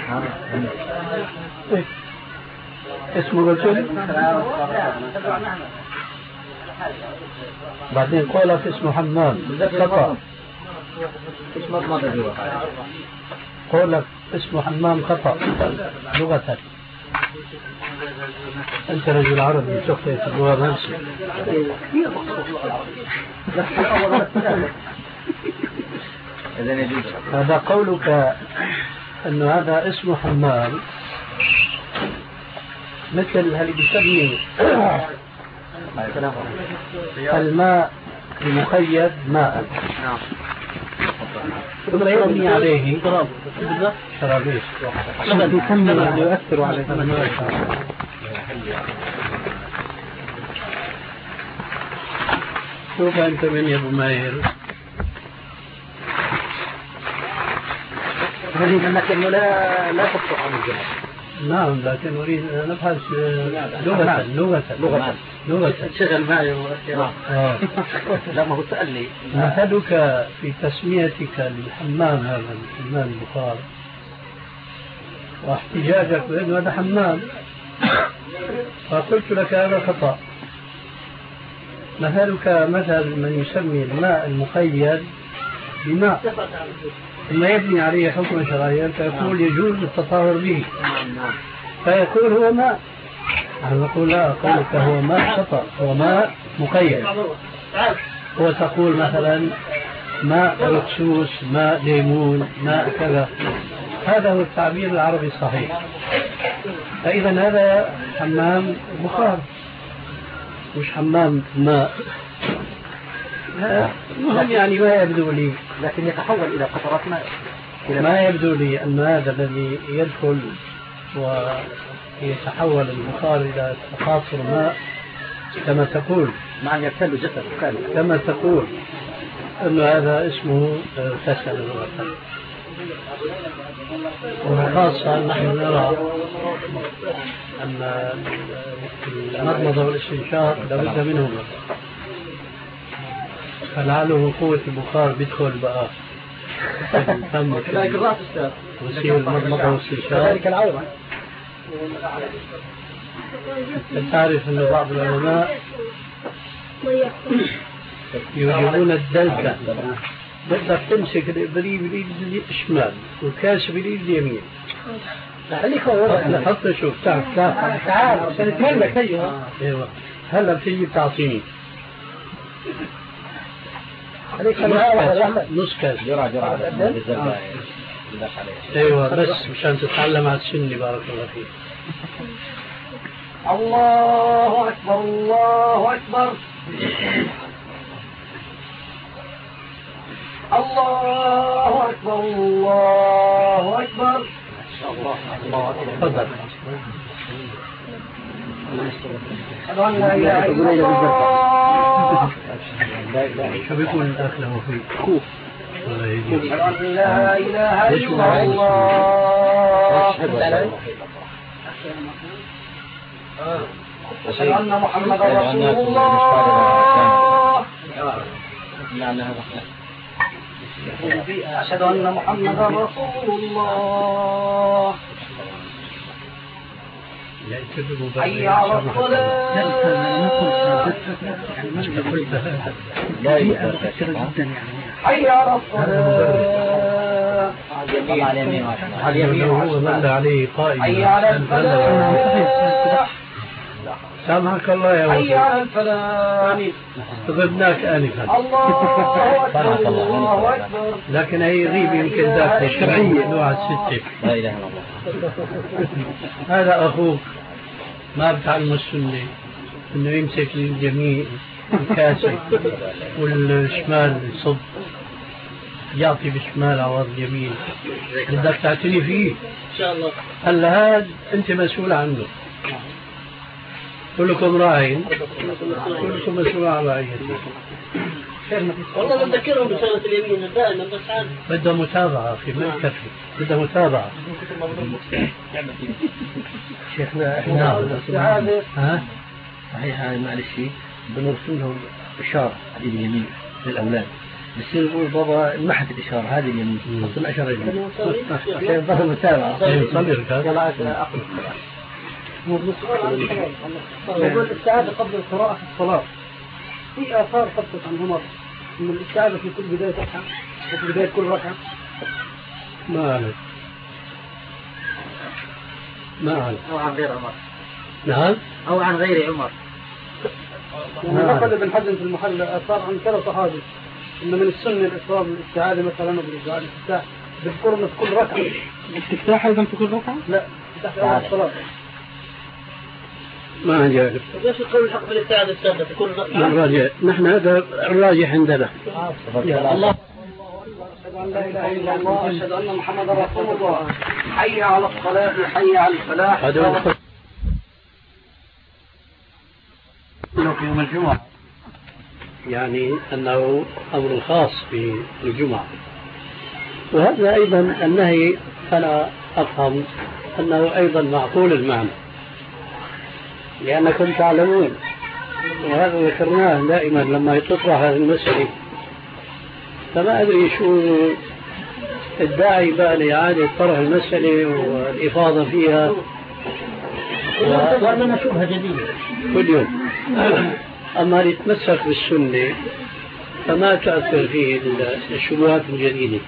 [SPEAKER 3] اسمه رجل. بعدين قولك اسمه حمام. خطأ. قولك اسمه حمام خطأ لغة. أنت رجل عربي تخطئ في اللغة الفرنسية. هذا قولك أن هذا اسمه حمام مثل هل بيسمي الماء المقيد ماء ثم يبني عليه شرابيش يؤثر عليه. شوف أنت من يا أبو ماهر
[SPEAKER 1] أريد أنك إنه لا تفتح عن الجهل.
[SPEAKER 3] نعم لكن أريد أن أبحث لغة
[SPEAKER 1] شغل معي لا ما هو سألني.
[SPEAKER 3] مثلك في تسميتك للحمام هذا الحمام البخار واحتجاجك بأنه هذا حمام فقلت لك هذا خطأ. مثلك مثل من يسمي الماء المقيد بماء ثم يبني عليه حكم شرعيا فيقول يجوز التطهر به فيقول هو ماء. نحن نقول لا قولك هو ماء خطأ هو ماء مقيد. وتقول مثلا ماء ركسوس ماء ليمون ماء كذا. هذا هو التعبير العربي الصحيح. فإذا هذا حمام بخار مش حمام ماء. المهم يعني ما يبدو لي
[SPEAKER 1] لكن يتحول إلى قطرات ماء.
[SPEAKER 3] ما يبدو لي أن هذا الذي يدخل ويتحول البخار إلى تقاطر ماء كما تقول
[SPEAKER 1] مع أن يبتل جسده كاملا
[SPEAKER 3] كما تقول أن هذا اسمه فسد وخاصة نحن نرى أن المضمضة والاستنشاق لابد منهما فلعله قوة البخار بيدخل بقى
[SPEAKER 1] كذلك الرأس أستاذ
[SPEAKER 3] ويصير المضمضة والاستنشاق.
[SPEAKER 1] كذلك العورة.
[SPEAKER 3] تعرف أن بعض العلماء يوجبون الدلكة بدك تمسك الإبريق باليد الشمال والكاس باليد اليمين.
[SPEAKER 1] خليك هو
[SPEAKER 3] حتى شوف
[SPEAKER 1] تعال عشان تملك.
[SPEAKER 3] ايوه هلا بتيجي بتعطيني نص كاس
[SPEAKER 1] جرعة
[SPEAKER 3] ايوه بس مشان تتعلم على السنة. بارك الله فيك.
[SPEAKER 1] الله أكبر الله أكبر الله أكبر الله أكبر.
[SPEAKER 3] تفضل.
[SPEAKER 1] أشهد أن لا إله إلا الله.
[SPEAKER 3] شو بيقول الأخ له في كوف
[SPEAKER 1] أشهد أن لا إله إلا الله. أشهد أن محمدا رسول الله. أشهد أن محمدا رسول الله. حي على الصلاة. حي على الصلاة.
[SPEAKER 3] هو من عليه قائم.
[SPEAKER 1] حي على الفلاح.
[SPEAKER 3] سامحك الله يا
[SPEAKER 1] حي على الفلاح.
[SPEAKER 3] استغفرناك آنفا.
[SPEAKER 1] الله أكبر الله أكبر.
[SPEAKER 3] لكن هي غيب يمكن ذات الشرعية نوع الستة.
[SPEAKER 1] لا إله إلا الله.
[SPEAKER 3] هذا أخوك ما بتعلم السنة إنه يمسك اليمين الكاسة والشمال يصب يعطي بالشمال عوض اليمين. بدك تعتني فيه
[SPEAKER 1] إن شاء الله.
[SPEAKER 3] هلا هذا أنت مسؤول عنه. كلكم راعين كلكم مسؤول عن رعيته.
[SPEAKER 1] والله بذكرهم بشغلة اليمين دائما بس عاد
[SPEAKER 3] بدها متابعة في ما يكفي بدها متابعة.
[SPEAKER 1] شيخنا احنا
[SPEAKER 3] الاستعاذة
[SPEAKER 1] صحيح هاي معلش بنرسل لهم إشارة هذه اليمين للأولاد بصير يقول بابا محت الإشارة هذه اليمين أصل أشارة اليمين عشان يظهر متابعة.
[SPEAKER 3] صلي ركعت.
[SPEAKER 1] يقول الاستعاذة قبل القراءة في الصلاة في آثار ثبتت عن عمر من الاستعاذة في كل بداية ركعة وفي بداية كل ركعة.
[SPEAKER 3] ما أعرف ما أعرف.
[SPEAKER 4] أو عن غير عمر.
[SPEAKER 3] نعم.
[SPEAKER 4] أو عن غير عمر.
[SPEAKER 6] نقل ابن حزم في المحل أثار عن كذا صحابي إن من السنة الإصرار بالاستعاذة مثلا وبالدعاء الاستفتاح بذكرنا في كل ركعة.
[SPEAKER 5] الاستفتاح أيضا في كل ركعة؟
[SPEAKER 6] لا تحت أول الصلاة.
[SPEAKER 3] ما جاء.
[SPEAKER 4] ليش القول الحق بالاستعاذة السادة في كل ركعة؟
[SPEAKER 3] الراجع نحن هذا الراجح عندنا.
[SPEAKER 1] الله أشهد أن لا إله إلا الله أشهد أن محمدا رسول الله حي على الصلاة حي على الفلاح.
[SPEAKER 3] هذا في يوم الجمعة يعني أنه أمر خاص بالجمعة. وهذا أيضا النهي أنا أفهم أنه أيضا معقول المعنى لأنكم تعلمون وهذا ذكرناه دائما لما تطرح هذه المسألة فما أدري شو الداعي بقى لإعادة طرح المسألة والإفاضة فيها
[SPEAKER 4] وأنا شبهة جديدة
[SPEAKER 3] كل يوم. أما يتمسك بالسنة فما تؤثر فيه الشبهات الجديدة.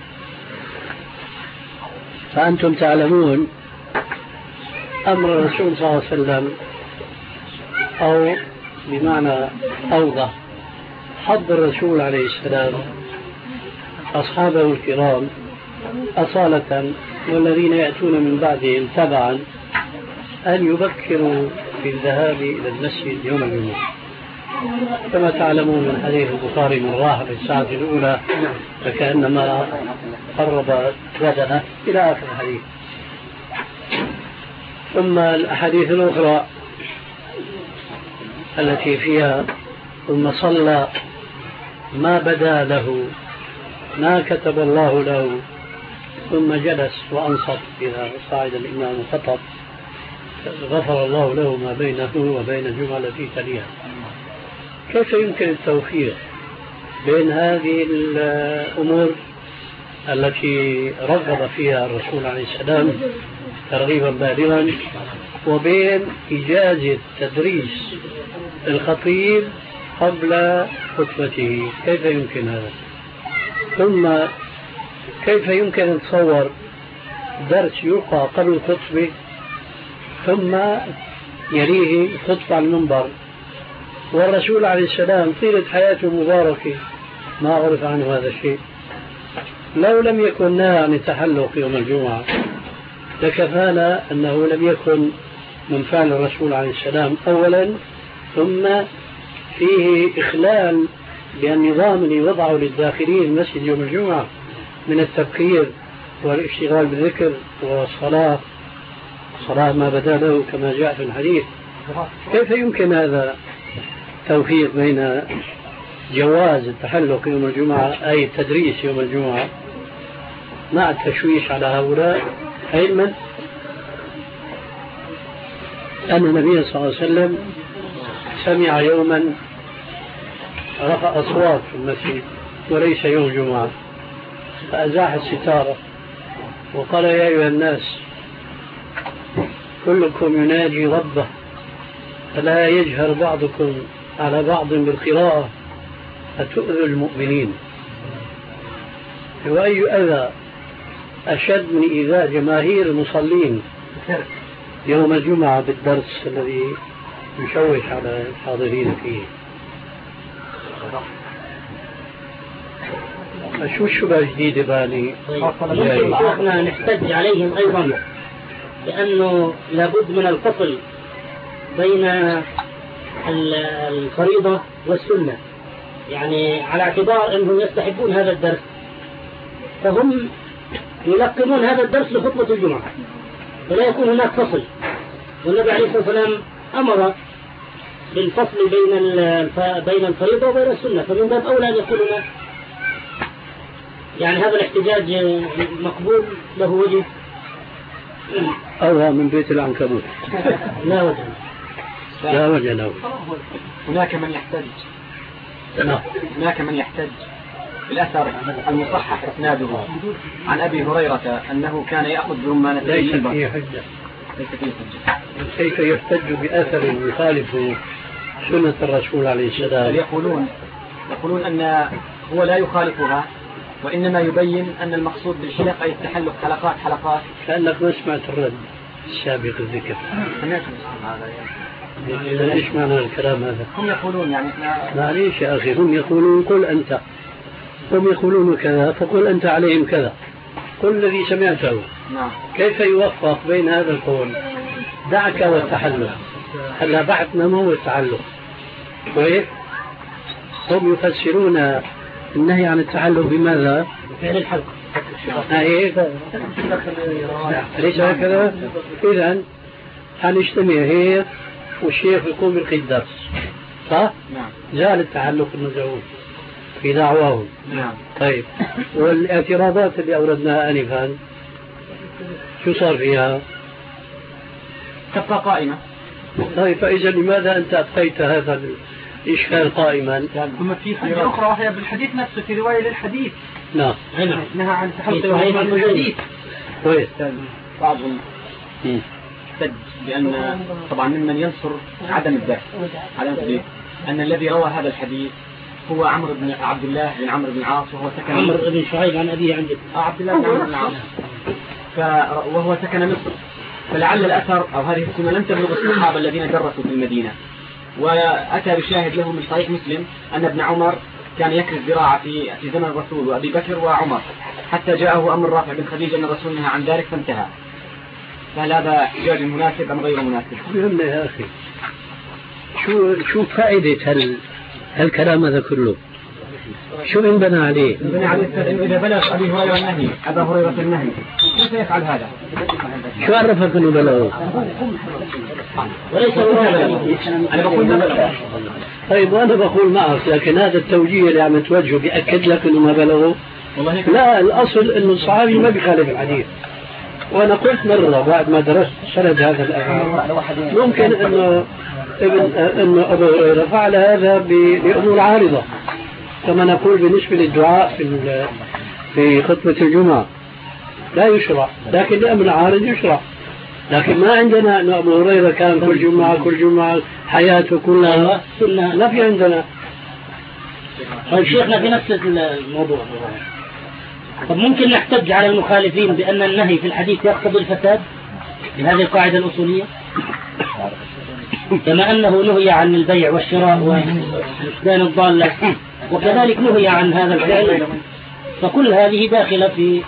[SPEAKER 3] فأنتم تعلمون أمر الرسول صلى الله عليه وسلم أو بمعنى أوضح حض الرسول عليه السلام أصحابه الكرام أصالة والذين يأتون من بعدهم تبعا أن يبكروا في الذهاب إلى المسجد يوم الجمعة كما تعلمون من حديث البخاري من راح في الساعة الأولى فكأنما قرب بدنه إلى آخر الحديث. ثم الأحاديث الأخرى التي فيها ثم صلى ما بدا له ما كتب الله له ثم جلس وأنصت إذا صعد الإمام خطب غفر الله له ما بينه وبين الجمعة التي تليها. كيف يمكن التوفيق بين هذه الأمور التي رغب فيها الرسول عليه السلام ترغيبا بالغا وبين إجازة تدريس الخطيب قبل خطبته؟ كيف يمكن هذا؟ ثم كيف يمكن أن نتصور درس يلقى قبل الخطبة ثم يليه خطبة على المنبر والرسول عليه السلام طيلة حياته مباركة ما عرف عنه هذا الشيء؟ لو لم يكن نهى عن التحلق يوم الجمعة لكفانا أنه لم يكن من فعل الرسول عليه السلام أولا ثم فيه إخلال بالنظام اللي وضعه للداخلين المسجد يوم الجمعة من التبكير والاشتغال بالذكر والصلاة ما بدا له كما جاء في الحديث. كيف يمكن هذا توفيق بين جواز التحلق يوم الجمعة أي التدريس يوم الجمعة مع التشويش على هؤلاء علما أن النبي صلى الله عليه وسلم سمع يوما رفع أصوات في المسجد وليس يوم جمعة فأزاح الستارة وقال يا أيها الناس كلكم يناجي ربه فلا يجهر بعضكم على بعض بالقراءة فتؤذوا المؤمنين. وأي أذى أشد من إيذاء جماهير المصلين يوم الجمعة بالدرس الذي يشوش على الحاضرين فيه؟ شو الشبهة جديدة باني؟
[SPEAKER 4] احنا نحتج عليهم أيضا لأنه لابد من الفصل بين الفريضة والسنة، يعني على اعتبار أنهم يستحبون هذا الدرس فهم يلقنون هذا الدرس لخطبة الجمعة ولا يكون هناك فصل. والنبي عليه الصلاة والسلام أمر بالفصل بين الفريضة وبين السنة، فمن باب أولى أن يكون هناك يعني هذا الاحتجاج مقبول له وجه
[SPEAKER 3] أو من بيت العنكبوت
[SPEAKER 4] لا وجه
[SPEAKER 3] لا وجه له.
[SPEAKER 5] هناك من يحتج بالأثر المصحح إسناده عن أبي هريرة أنه كان يأخذ برمانتين
[SPEAKER 3] ليس فيه حجة. كيف يحتج بأثر يخالف سنة الرسول عليه السلام؟
[SPEAKER 5] يقولون أن هو لا يخالفها وإنما يبين أن المقصود بالحلق أي التحلق حلقات.
[SPEAKER 3] كأنك ما سمعت الرد. سابق الذكر. ايش معنى الكلام هذا؟
[SPEAKER 4] هم يقولون يعني
[SPEAKER 3] معليش يا أخي، هم يقولون قل أنت، هم يقولون كذا فقل أنت عليهم كذا، قل الذي سمعته.
[SPEAKER 4] نعم.
[SPEAKER 3] كيف يوفق بين هذا القول؟ دعك والتحلق، هلا بعثنا ما هو التعلق. كويس؟ هم يفسرون النهي عن التعلق بماذا؟
[SPEAKER 4] فعل الحلق.
[SPEAKER 3] ليس هكذا؟ إذن حنجتمع هيك والشيخ يقوم بيلقي الدرس، صح؟
[SPEAKER 4] نعم.
[SPEAKER 3] زال التعلق النزعون في دعواهم.
[SPEAKER 4] نعم.
[SPEAKER 3] طيب، والاعتراضات اللي أوردناها آنفا شو صار فيها؟
[SPEAKER 4] تبقى قائمة.
[SPEAKER 3] طيب، فإذا لماذا أنت أبقيت هذا الإشكال قائما؟
[SPEAKER 4] ثم في حاجة أخرى وهي بالحديث نفسه، في رواية للحديث.
[SPEAKER 3] نعم.
[SPEAKER 4] نهى عن التحلق بالحديث.
[SPEAKER 3] كويس.
[SPEAKER 4] بعضهم احتج بأن طبعا ممن ينصر عدم الدفع على الحديث أن الذي روى هذا الحديث هو عمرو بن عبد الله بن عمرو بن العاص، وهو سكن
[SPEAKER 1] عمرو بن شعيب عن أبيه عن جده.
[SPEAKER 4] عبد الله بن عمرو بن العاص، وهو سكن مصر، فلعل الأثر أو هذه السنة لم تبلغ الصحابة الذين درسوا في المدينة. وأتى بشاهد له من صحيح مسلم أن ابن عمر كان يكري الزراعة في زمن الرسول وأبي بكر وعمر، حتى جاءه أمر رافع بن خديجة أن الرسول نهى عن ذلك فانتهى. فهل هذا احتجاج مناسب أم غير مناسب؟
[SPEAKER 3] يهمنا يا أخي، شو فائدة هالكلام هذا كله؟ شو انبنى عليه؟
[SPEAKER 4] انبنى عليه إذا بلغ أبي هريرة النهي، أبا هريرة النهي، كيف يفعل هذا؟
[SPEAKER 3] شو عرفك أنه بلغه؟
[SPEAKER 4] وليس أنا بقول ما بلغ.
[SPEAKER 3] طيب، وأنا بقول معك، لكن هذا التوجيه اللي عم توجهه بيأكد لك أنه ما بلغه؟ لا، الأصل أنه الصحابي ما بيخالف الحديث. وأنا قلت مرة بعد ما درست سند هذا الأثر ممكن أنه أبو هريرة فعل هذا لأمور عارضة، كما نقول بالنسبة للدعاء في خطبة الجمعة لا يشرع، لكن لأمر عارض يشرع. لكن ما عندنا أن أبو هريرة كان كل جمعة حياته كلها لا في عندنا.
[SPEAKER 1] طيب شيخنا في نفس الموضوع، طب ممكن نحتج على المخالفين بأن النهي في الحديث يقتضي الفساد بهذه القاعدة الأصولية، كما أنه نهي عن البيع والشراء وإسكان الضالة، وكذلك نهي عن هذا الفعل، فكل هذه داخلة في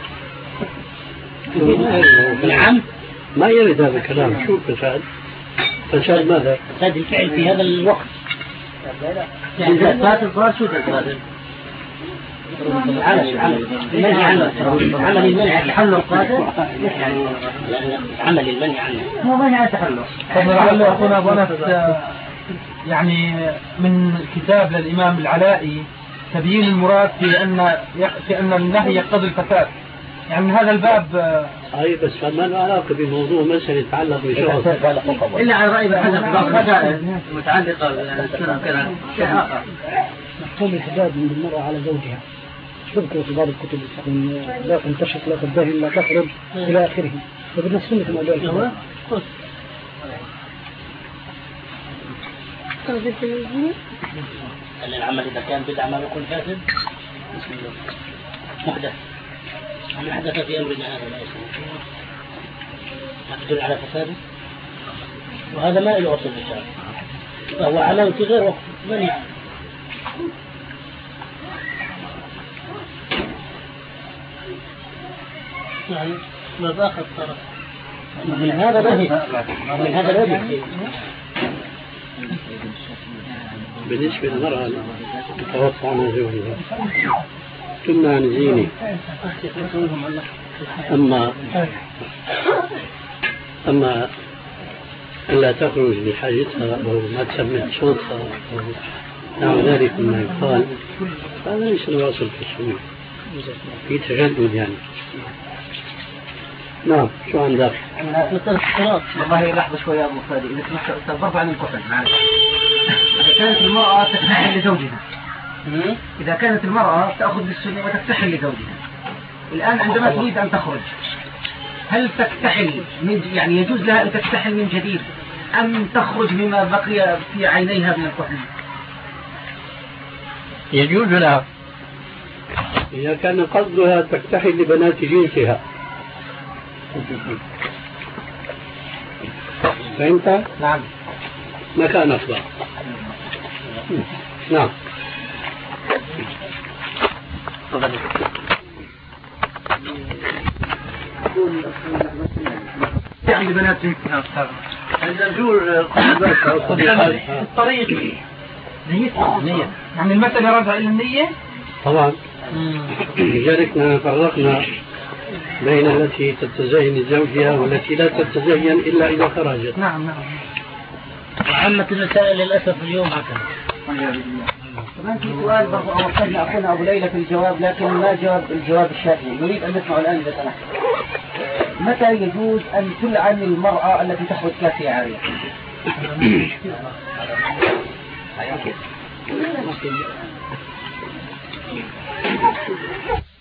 [SPEAKER 1] العام.
[SPEAKER 3] ما يرد هذا الكلام. شو فساد؟ فساد ماذا؟
[SPEAKER 1] فساد الفعل في هذا الوقت. إذا فات الصلاة شو تفسد؟ عمل المنع التحلق قادر، يعني عمل المنع عنه مو منع التحلق.
[SPEAKER 5] لعله أخونا أبو أنس يعني من كتاب للإمام العلائي تبيين المراد في أن النهي يقتضي الفساد، يعني من هذا الباب.
[SPEAKER 3] أي بس ما له علاقة بموضوع مسألة يتعلق بشخص
[SPEAKER 1] إلا على رأي بحث متعلقة بالسنة كذا شيء آخر.
[SPEAKER 2] مفهوم الحجاب من المرأة على زوجها تذكر في بعض الكتب لا تنتشط لا تدهن لا تخرج إلى آخره، فبدنا السنة كما قال
[SPEAKER 1] أن العمل إذا كان بدعة ما يكون فاسد محدث، من حدث في أمرنا هذا لا يسمى ما تدل على فساده، وهذا ما له أصل بالشرع، فهو علامة غير وقت منع. يعني ما باخذ طرف من هذا الوجه.
[SPEAKER 3] بالنسبة للمرأة تتوقع عن زوجها تمنع عن زينه، أما ألا تخرج لحاجتها أو ما تسمع صوتها أو نحو ذلك مما يقال، هذا ليس الواصل في السنة، في تجدد يعني. نعم، شو عندك؟
[SPEAKER 4] والله لحظة شوية يا أبو فادي، إذا سمحت أستاذ برفع عن الكحل معلش. إذا كانت المرأة تكتحل لزوجها، إذا كانت المرأة تأخذ بالسنة وتكتحل لزوجها، الآن عندما تريد أن تخرج هل تكتحل يعني يجوز لها أن تكتحل من جديد أم تخرج مما بقي في عينيها من الكحل؟
[SPEAKER 3] يجوز لها إذا كان قصدها تكتحل لبنات جنسها. فهمت؟
[SPEAKER 5] نعم.
[SPEAKER 3] ما كان أفضل. نعم.
[SPEAKER 5] عند بنات
[SPEAKER 3] الزور
[SPEAKER 5] الطريق نية يعني المسألة راجعة إلى النية
[SPEAKER 3] طبعا. لذلك فرقنا بين التي تتزين لزوجها والتي لا تتزين إلا إذا خرجت.
[SPEAKER 5] نعم.
[SPEAKER 7] وعامة المسائل للأسف اليوم هكذا.
[SPEAKER 1] كمان في سؤال برضو أوصلنا أخونا أبو ليلى في الجواب لكن ما جاوب الجواب الشافعي، نريد أن نسمعه الآن إذا سمحت. متى يجوز أن تلعن المرأة التي تحوز كاسية عارية؟